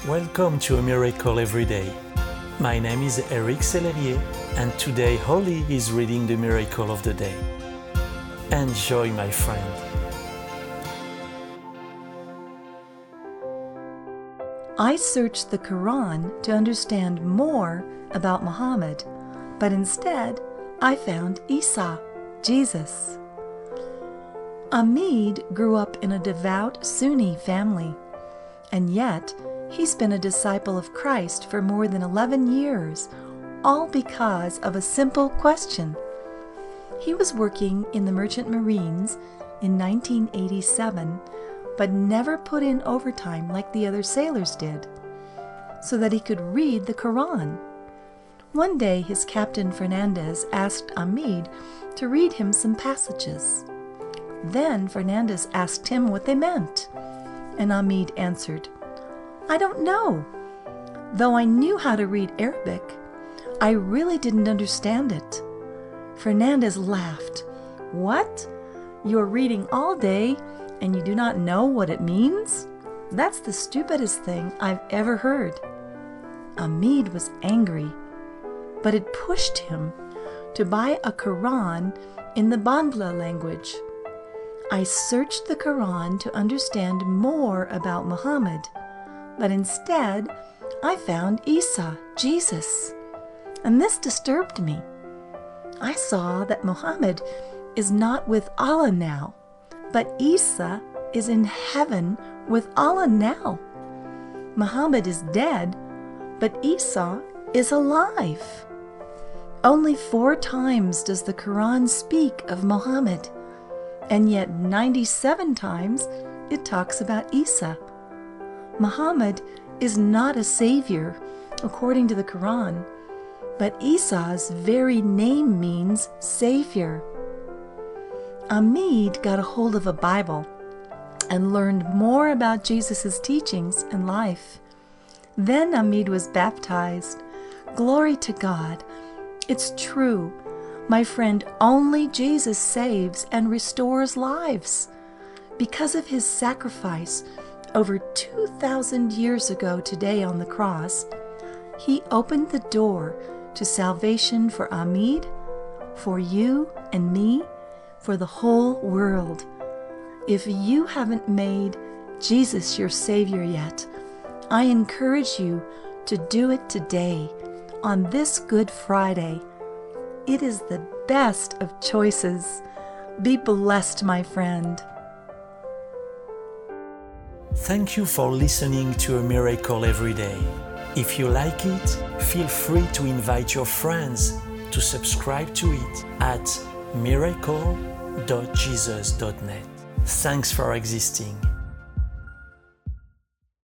Welcome to A Miracle Every Day. My name is Eric Sellerier, and today Holly is reading the Miracle of the Day. Enjoy, my friend. I searched the Quran to understand more about Muhammad, but instead I found Isa, Jesus. Hamid grew up in a devout Sunni family, and yet he's been a disciple of Christ for more than 11 years, all because of a simple question. He was working in the Merchant Marines in 1987, but never put in overtime like the other sailors did, so that he could read the Quran. One day his captain Fernandez asked Hamid to read him some passages. Then Fernandez asked him what they meant, and Hamid answered, "I don't know. Though I knew how to read Arabic, I really didn't understand it." Fernandez laughed. "What? You are reading all day and you do not know what it means? That's the stupidest thing I've ever heard." Hamid was angry, but it pushed him to buy a Quran in the Bangla language. I searched the Quran to understand more about Muhammad, but instead I found Isa, Jesus, and this disturbed me. I saw that Muhammad is not with Allah now, but Isa is in heaven with Allah now. Muhammad is dead, but Isa is alive. Only 4 times does the Quran speak of Muhammad, and yet 97 times it talks about Isa. Muhammad is not a savior, according to the Quran, but Isa's very name means savior. Hamid got a hold of a Bible and learned more about Jesus' teachings and life. Then Hamid was baptized. Glory to God. It's true. My friend, only Jesus saves and restores lives. Because of his sacrifice over 2,000 years ago today on the cross, he opened the door to salvation for Hamid, for you and me, for the whole world. If you haven't made Jesus your Savior yet, I encourage you to do it today, on this Good Friday. It is the best of choices. Be blessed, my friend. Thank you for listening to A Miracle Every Day. If you like it, feel free to invite your friends to subscribe to it at miracle.jesus.net. Thanks for existing.